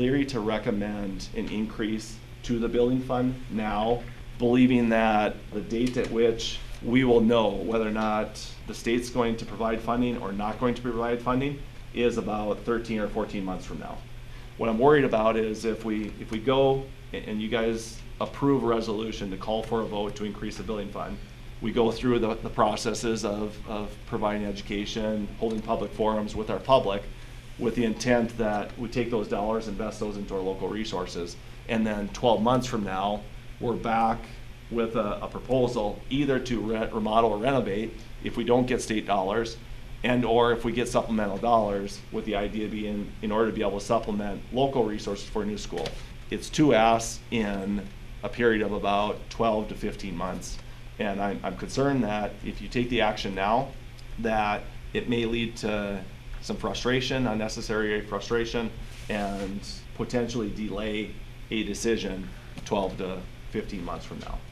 leery to recommend an increase to the building fund now, believing that the date at which we will know whether or not the state's going to provide funding or not going to provide funding is about 13 or 14 months from now. What I'm worried about is if we go and you guys approve a resolution to call for a vote to increase the building fund, we go through the processes of providing education, holding public forums with our public, with the intent that we take those dollars, invest those into our local resources, and then 12 months from now, we're back with a proposal either to remodel or renovate if we don't get state dollars, and or if we get supplemental dollars, with the idea being in order to be able to supplement local resources for a new school. It's two asks in a period of about 12 to 15 months. And I'm concerned that if you take the action now, that it may lead to some frustration, unnecessary frustration, and potentially delay a decision 12 to 15 months from now.